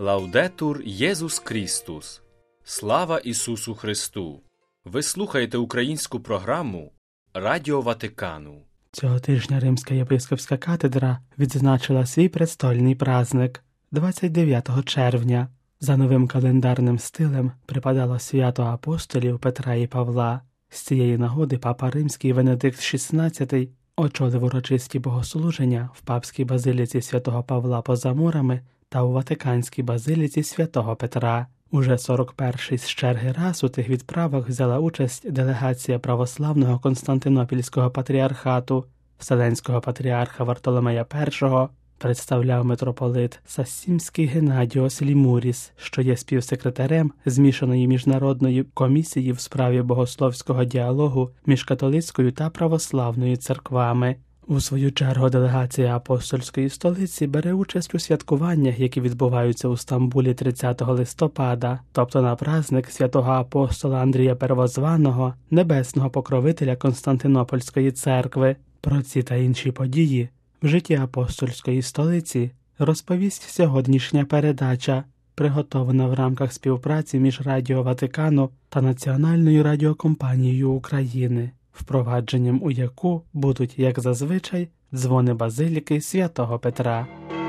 Лаудетур Єсус Крістус. Слава Ісусу Христу! Ви слухаєте українську програму Радіо Ватикану. Цього тижня Римська єпископська кафедра відзначила свій престольний праздник 29 червня. За новим календарним стилем припадало свято апостолів Петра і Павла. З цієї нагоди папа Римський Венедикт XVI очолив урочисті богослуження в папській базиліці святого Павла поза мурами та у Ватиканській базиліці святого Петра. Уже 41-й з черги раз у тих відправах взяла участь делегація православного Константинопільського патріархату, Вселенського патріарха Вартоломея І, представляв митрополит Сассімський Геннадіос Лімуріс, що є співсекретарем Змішаної міжнародної комісії в справі богословського діалогу між католицькою та православною церквами. У свою чергу делегація апостольської столиці бере участь у святкуваннях, які відбуваються у Стамбулі 30 листопада, тобто на праздник святого апостола Андрія Первозваного, небесного покровителя Константинопольської церкви. Про ці та інші події в житті апостольської столиці розповість сьогоднішня передача, приготована в рамках співпраці між Радіо Ватикану та Національною радіокомпанією України, впровадженням у яку будуть, як зазвичай, дзвони базиліки святого Петра.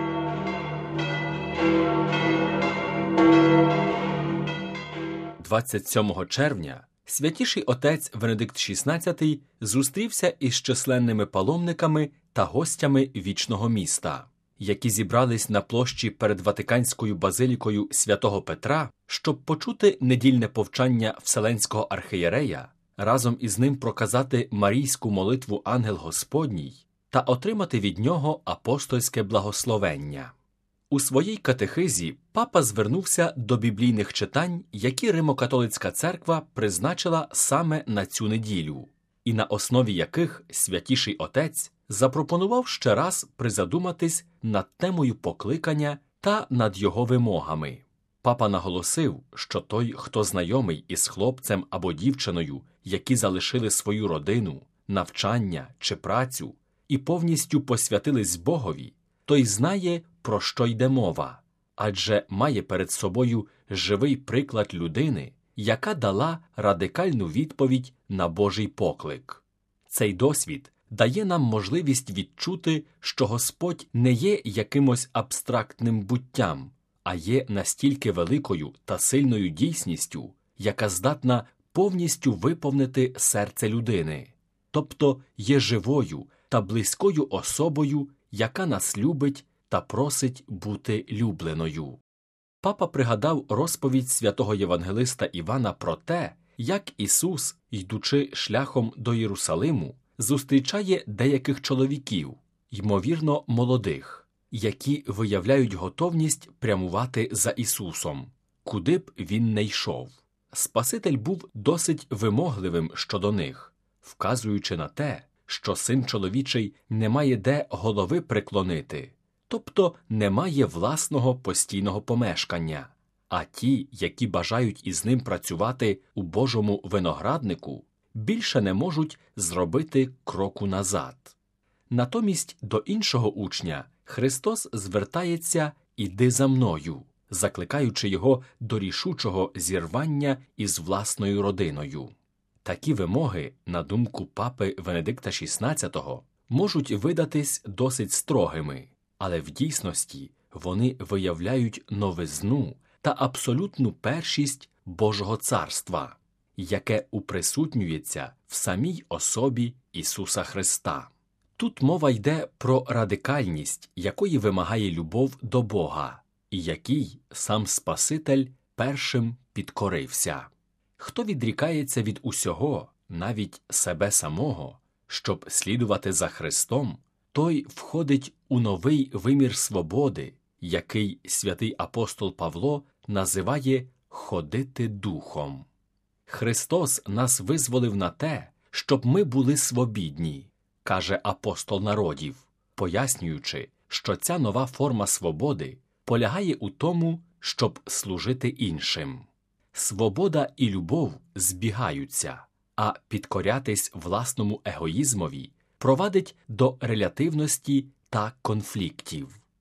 – 27 червня святіший отець Венедикт XVI зустрівся із численними паломниками та гостями вічного міста, які зібрались на площі перед Ватиканською базилікою святого Петра, щоб почути недільне повчання Вселенського архієрея, разом із ним проказати марійську молитву «Ангел Господній» та отримати від нього апостольське благословення. У своїй катехизі папа звернувся до біблійних читань, які Римо-католицька церква призначила саме на цю неділю, і на основі яких святіший отець запропонував ще раз призадуматись над темою покликання та над його вимогами. Папа наголосив, що той, хто знайомий із хлопцем або дівчиною, які залишили свою родину, навчання чи працю і повністю посвятились Богові, той знає, про що йде мова, адже має перед собою живий приклад людини, яка дала радикальну відповідь на Божий поклик. Цей досвід дає нам можливість відчути, що Господь не є якимось абстрактним буттям, а є настільки великою та сильною дійсністю, яка здатна повністю виповнити серце людини, тобто є живою та близькою особою, яка нас любить та просить бути любленою. Папа пригадав розповідь святого євангелиста Івана про те, як Ісус, йдучи шляхом до Єрусалиму, зустрічає деяких чоловіків, ймовірно молодих, які виявляють готовність прямувати за Ісусом, куди б він не йшов. Спаситель був досить вимогливим щодо них, вказуючи на те, що Син чоловічий не має де голови приклонити, тобто не має власного постійного помешкання, а ті, які бажають із ним працювати у Божому винограднику, більше не можуть зробити кроку назад. Натомість до іншого учня Христос звертається «Іди за мною», закликаючи його до рішучого зірвання із власною родиною. Такі вимоги, на думку папи Венедикта XVI, можуть видатись досить строгими, але в дійсності вони виявляють новизну та абсолютну першість Божого царства, яке уприсутнюється в самій особі Ісуса Христа. Тут мова йде про радикальність, якої вимагає любов до Бога, і якій сам Спаситель першим підкорився. Хто відрікається від усього, навіть себе самого, щоб слідувати за Христом, той входить у новий вимір свободи, який святий апостол Павло називає «ходити духом». Христос нас визволив на те, щоб ми були свобідні, каже апостол народів, пояснюючи, що ця нова форма свободи полягає у тому, щоб служити іншим. Свобода і любов збігаються, а підкорятись власному егоїзмові провадить до релятивності та конфліктів.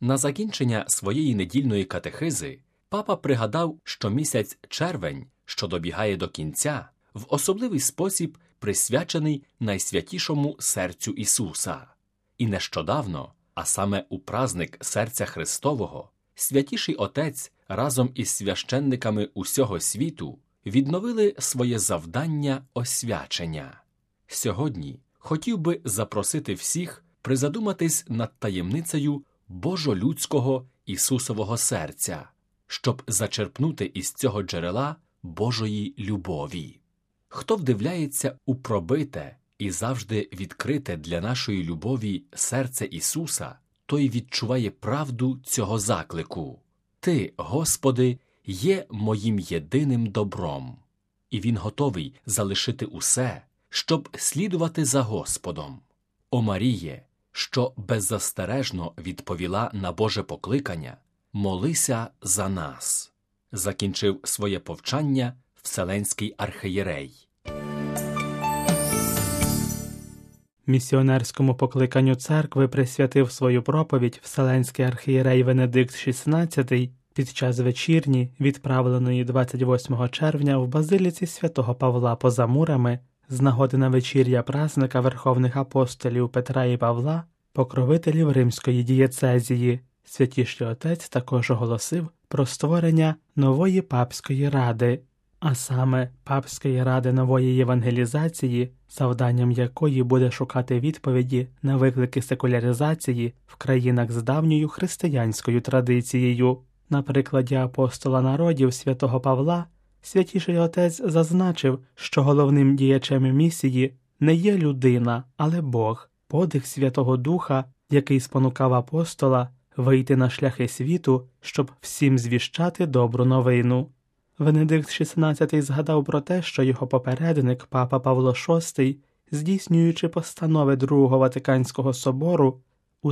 На закінчення своєї недільної катехизи папа пригадав, що місяць червень, що добігає до кінця, в особливий спосіб присвячений найсвятішому серцю Ісуса. І нещодавно, а саме у праздник Серця Христового, Святіший Отець разом із священниками усього світу відновили своє завдання освячення. Сьогодні хотів би запросити всіх призадуматись над таємницею божолюдського Ісусового серця, щоб зачерпнути із цього джерела Божої любові. Хто вдивляється у пробите і завжди відкрите для нашої любові серце Ісуса, той відчуває правду цього заклику. «Ти, Господи, є моїм єдиним добром». І він готовий залишити усе, щоб слідувати за Господом. О Маріє, що беззастережно відповіла на Боже покликання, молися за нас. Закінчив своє повчання Вселенський архієрей. Місіонерському покликанню церкви присвятив свою проповідь Вселенський архієрей Венедикт XVI під час вечірні, відправленої 28 червня в базиліці святого Павла поза мурами з нагоди на вечір'я празника Верховних апостолів Петра і Павла, покровителів Римської дієцезії. Святіший Отець також оголосив про створення нової папської ради, а саме Папської ради нової євангелізації, завданням якої буде шукати відповіді на виклики секуляризації в країнах з давньою християнською традицією. На прикладі апостола народів святого Павла Святіший Отець зазначив, що головним діячем місії не є людина, але Бог, подих Святого Духа, який спонукав апостола вийти на шляхи світу, щоб всім звіщати добру новину. Венедикт XVI згадав про те, що його попередник, папа Павло VI, здійснюючи постанови Другого Ватиканського собору, у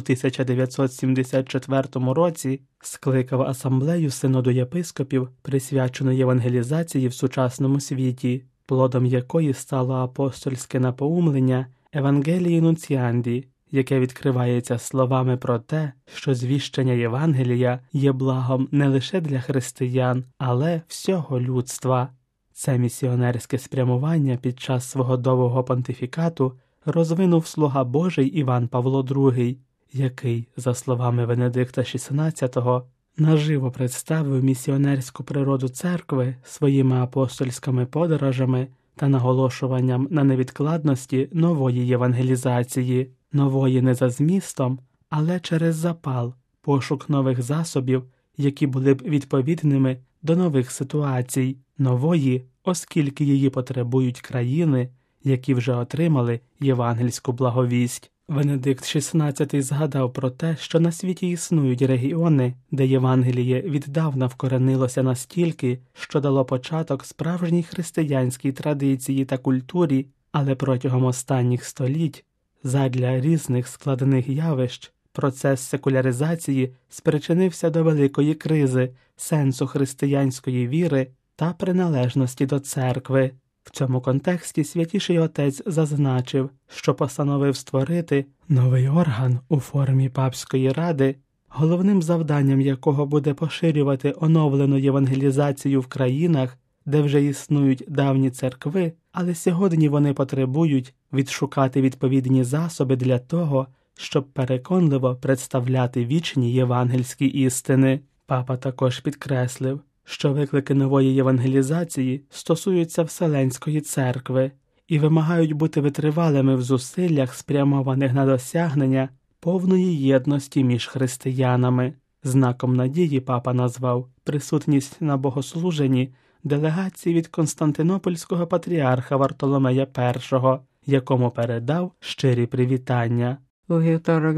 1974 році скликав асамблею синоду єпископів, присвячену євангелізації в сучасному світі, плодом якої стало апостольське напоумлення «Евангелії Нунціанді», яке відкривається словами про те, що звіщення Євангелія є благом не лише для християн, але всього людства. Це місіонерське спрямування під час свого довгого понтифікату розвинув слуга Божий Іван Павло II, який, за словами Венедикта XVI, наживо представив місіонерську природу церкви своїми апостольськими подорожами та наголошуванням на невідкладності нової євангелізації, нової не за змістом, але через запал, пошук нових засобів, які були б відповідними до нових ситуацій, нової, оскільки її потребують країни, які вже отримали євангельську благовість. Венедикт XVI згадав про те, що на світі існують регіони, де Євангеліє віддавна вкоренилося настільки, що дало початок справжній християнській традиції та культурі, але протягом останніх століть, задля різних складних явищ, процес секуляризації спричинився до великої кризи сенсу християнської віри та приналежності до церкви. В цьому контексті Святіший Отець зазначив, що постановив створити новий орган у формі Папської ради, головним завданням якого буде поширювати оновлену євангелізацію в країнах, де вже існують давні церкви, але сьогодні вони потребують відшукати відповідні засоби для того, щоб переконливо представляти вічні євангельські істини. Папа також підкреслив, що виклики нової євангелізації стосуються Вселенської церкви і вимагають бути витривалими в зусиллях, спрямованих на досягнення повної єдності між християнами. Знаком надії папа назвав присутність на богослуженні делегації від Константинопольського патріарха Вартоломея І, якому передав щирі привітання. У вівторок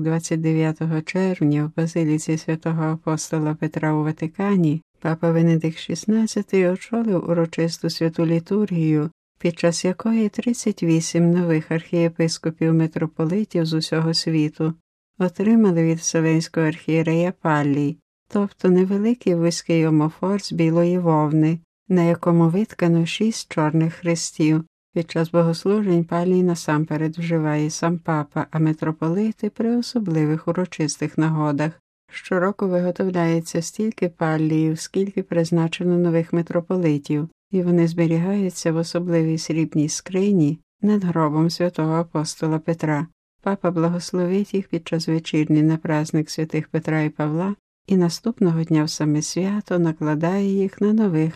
29 червня в базиліці святого апостола Петра у Ватикані папа Венедикт XVI очолив урочисту святу літургію, під час якої 38 нових архієпископів-митрополитів з усього світу отримали від Вселенського архієрея паллій, тобто невеликий вузький омофор з білої вовни, на якому виткано 6 чорних хрестів. Під час богослужень палій насамперед вживає сам папа, а митрополити при особливих урочистих нагодах Щороку виготовляється стільки палліїв, скільки призначено нових митрополитів, і вони зберігаються в особливій срібній скрині над гробом святого апостола Петра. Папа благословить їх під час вечірні на праздник святих Петра і Павла, і наступного дня в саме свято накладає їх на нових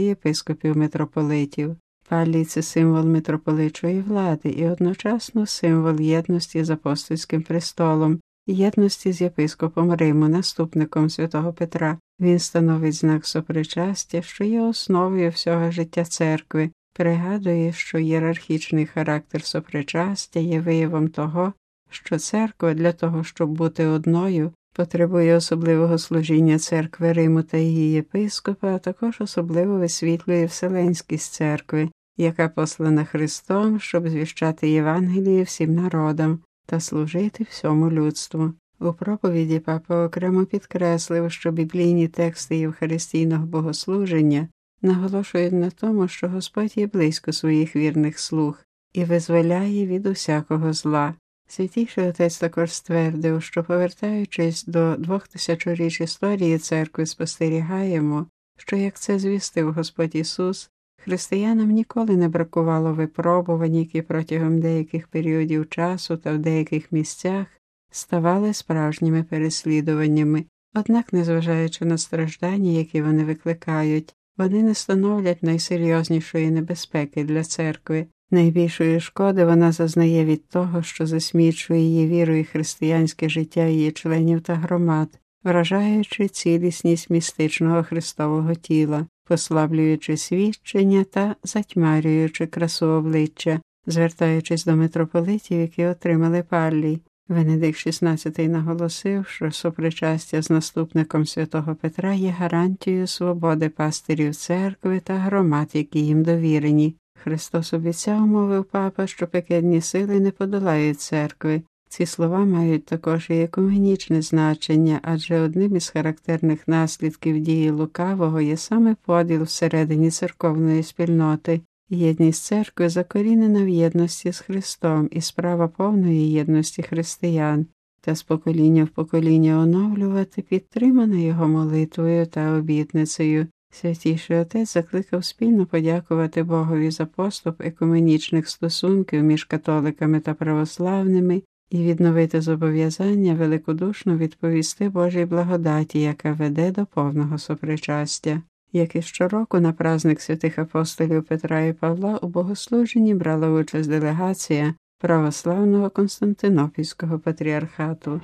архієпископів-митрополитів. Паллій – це символ митрополичої влади і одночасно символ єдності з апостольським престолом, єдності з єпископом Риму, наступником святого Петра. Він становить знак сопричастя, що є основою всього життя церкви, пригадує, що ієрархічний характер сопричастя є виявом того, що церква для того, щоб бути одною, потребує особливого служіння церкви Риму та її єпископа, а також особливо висвітлює вселенськість церкви, яка послана Христом, щоб звіщати Євангеліє всім народам та служити всьому людству. У проповіді папа окремо підкреслив, що біблійні тексти євхаристійного богослуження наголошують на тому, що Господь є близько своїх вірних слуг і визволяє від усякого зла. Святійший отець також ствердив, що, повертаючись до 2000-річ історії церкви, спостерігаємо, що, як це звістив Господь Ісус, християнам ніколи не бракувало випробувань, які протягом деяких періодів часу та в деяких місцях ставали справжніми переслідуваннями. Однак, незважаючи на страждання, які вони викликають, вони не становлять найсерйознішої небезпеки для церкви. Найбільшої шкоди вона зазнає від того, що засмічує її віру і християнське життя її членів та громад, вражаючи цілісність містичного Христового тіла, послаблюючи свідчення та затьмарюючи красу обличчя, звертаючись до митрополитів, які отримали паллій. Венедикт XVI наголосив, що сопричастя з наступником святого Петра є гарантією свободи пастирів церкви та громад, які їм довірені. Христос обіцяв, мовив папа, що пекельні сили не подолають церкви. Ці слова мають також і екуменічне значення, адже одним із характерних наслідків дії лукавого є саме поділ всередині церковної спільноти. Єдність церкви закорінена в єдності з Христом і справа повної єдності християн, та з покоління в покоління оновлювати, підтримана його молитвою та обітницею. Святійший Отець закликав спільно подякувати Богові за поступ екуменічних стосунків між католиками та православними і відновити зобов'язання великодушно відповісти Божій благодаті, яка веде до повного сопричастя. Як і щороку на праздник святих апостолів Петра і Павла у богослуженні брала участь делегація православного Константинопільського патріархату.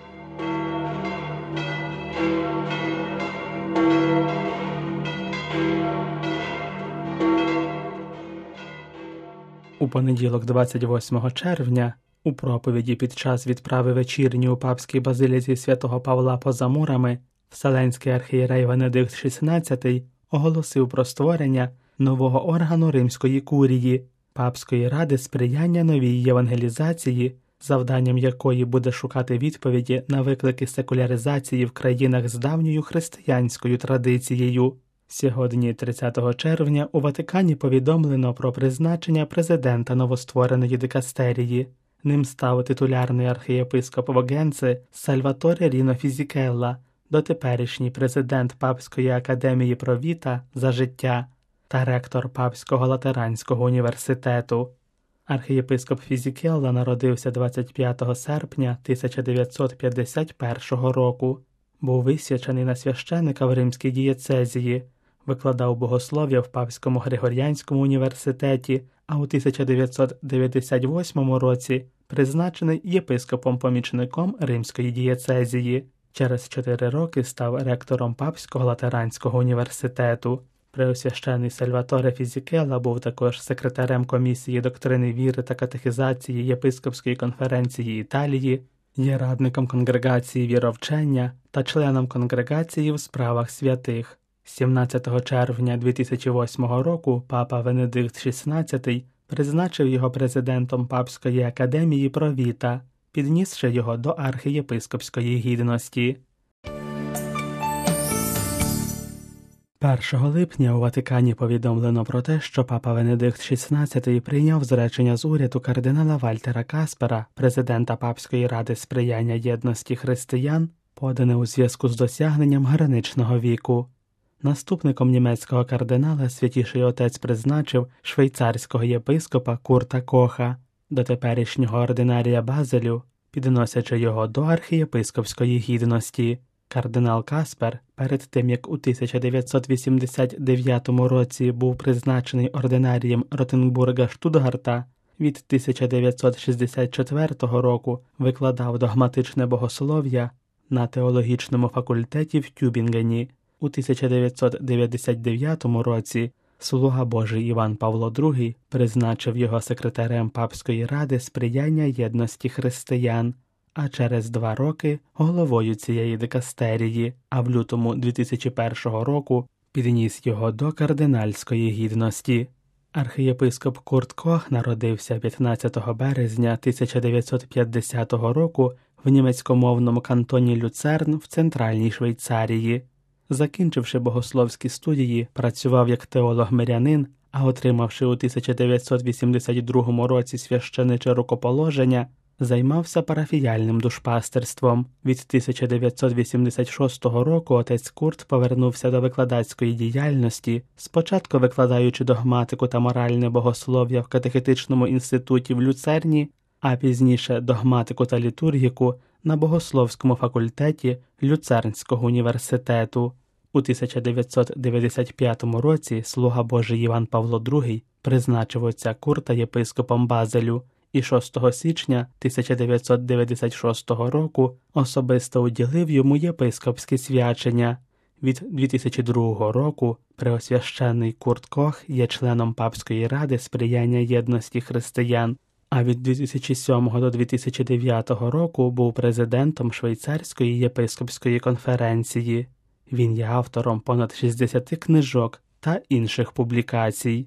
У понеділок 28 червня у проповіді під час відправи вечірні у папській базиліці святого Павла поза мурами Вселенський архієрей Венедикт XVI оголосив про створення нового органу Римської курії, Папської ради сприяння новій євангелізації, завданням якої буде шукати відповіді на виклики секуляризації в країнах з давньою християнською традицією. Сьогодні, 30 червня, у Ватикані повідомлено про призначення президента новоствореної дикастерії. Ним став титулярний архієпископ Вогенце Сальваторе Ріно Фізікелла, дотеперішній президент Папської академії Провіта за життя та ректор Папського Латеранського університету. Архієпископ Фізікелла народився 25 серпня 1951 року. Був висвячений на священика в Римській дієцезії, викладав богослов'я в Папському Григоріанському університеті, а у 1998 році призначений єпископом-помічником Римської дієцезії. Через 4 роки став ректором Папського Латеранського університету. Преосвящений Сальваторе Фізікелла був також секретарем комісії доктрини віри та катехізації Єпископської конференції Італії, є радником конгрегації віровчення та членом конгрегації в справах святих. 17 червня 2008 року папа Венедикт XVI призначив його президентом Папської академії Провіта, піднісши його до архієпископської гідності. 1 липня у Ватикані повідомлено про те, що папа Венедикт XVI прийняв зречення з уряду кардинала Вальтера Каспера, президента Папської ради сприяння єдності християн, подане у зв'язку з досягненням граничного віку. Наступником німецького кардинала Святіший Отець призначив швейцарського єпископа Курта Коха, до теперішнього ординарія Базелю, підносячи його до архієпископської гідності. Кардинал Каспер, перед тим як у 1989 році був призначений ординарієм Ротенбурга-Штутгарта, від 1964 року викладав догматичне богослов'я на теологічному факультеті в Тюбінгені. У 1999 році слуга Божий Іван Павло II призначив його секретарем Папської ради сприяння єдності християн, а через 2 роки головою цієї дикастерії, а в лютому 2001 року підніс його до кардинальської гідності. Архієпископ Курт Кох народився 15 березня 1950 року в німецькомовному кантоні Люцерн в Центральній Швейцарії. Закінчивши богословські студії, працював як теолог-мирянин, а отримавши у 1982 році священиче рукоположення, займався парафіяльним душпастерством. Від 1986 року отець Курт повернувся до викладацької діяльності, спочатку викладаючи догматику та моральне богослов'я в катехетичному інституті в Люцерні, а пізніше догматику та літургіку на богословському факультеті Люцернського університету. У 1995 році слуга Божий Іван Павло II призначив отця Курта єпископом Базелю і 6 січня 1996 року особисто уділив йому єпископське свячення. Від 2002 року преосвященний Курт Кох є членом Папської ради сприяння єдності християн, а від 2007 до 2009 року був президентом Швейцарської єпископської конференції. Він є автором понад 60 книжок та інших публікацій.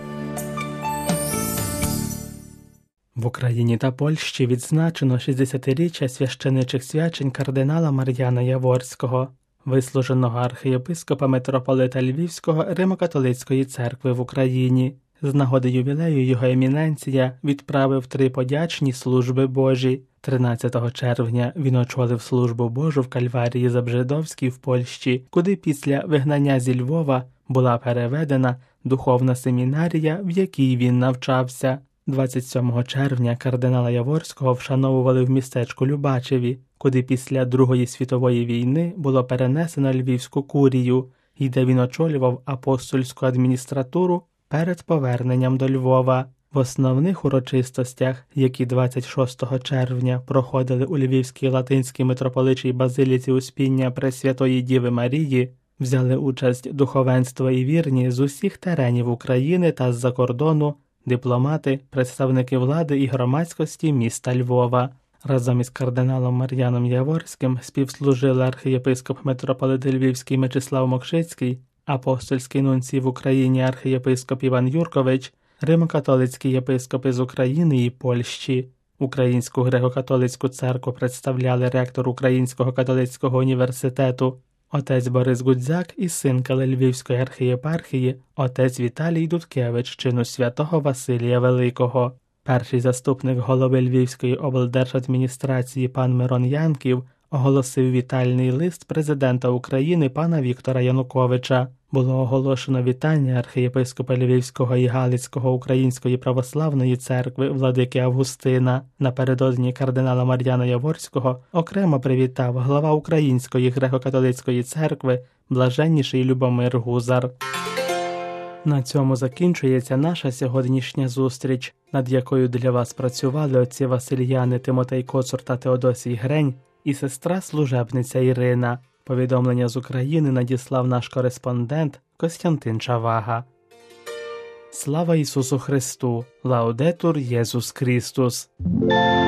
В Україні та Польщі відзначено 60-річчя священичих свячень кардинала Мар'яна Яворського, вислуженого архієпископа митрополита Львівського Римо-католицької церкви в Україні. З нагоди ювілею його еміненція відправив 3 подячні служби Божі. 13 червня він очолив службу Божу в Кальварії Забжидовській в Польщі, куди після вигнання зі Львова була переведена духовна семінарія, в якій він навчався. 27 червня кардинала Яворського вшановували в містечку Любачеві, куди після Другої світової війни було перенесено Львівську курію, і де він очолював апостольську адміністратуру перед поверненням до Львова. В основних урочистостях, які 26 червня проходили у Львівській Латинській митрополичій базиліці Успіння Пресвятої Діви Марії, взяли участь духовенство і вірні з усіх теренів України та з-за кордону, дипломати, представники влади і громадськості міста Львова. Разом із кардиналом Мар'яном Яворським співслужили архієпископ митрополит Львівський Мечислав Мокшицький, апостольський нунцій в Україні архієпископ Іван Юркович, римо-католицькі єпископи з України і Польщі. Українську греко-католицьку церкву представляли ректор Українського католицького університету отець Борис Гудзяк і синкали Львівської архієпархії отець Віталій Дудкевич чину святого Василія Великого. Перший заступник голови Львівської облдержадміністрації пан Мирон Янків оголосив вітальний лист президента України пана Віктора Януковича. Було оголошено вітання архієпископа Львівського і Галицького Української православної церкви владики Августина. Напередодні кардинала Мар'яна Яворського окремо привітав глава Української греко-католицької церкви блаженніший Любомир Гузар. На цьому закінчується наша сьогоднішня зустріч, над якою для вас працювали отці Васильяни Тимотей Коцур та Теодосій Грень і сестра-служебниця Ірина. Повідомлення з України надіслав наш кореспондент Костянтин Чавага. Слава Ісусу Христу! Лаудетур Єсус Христос!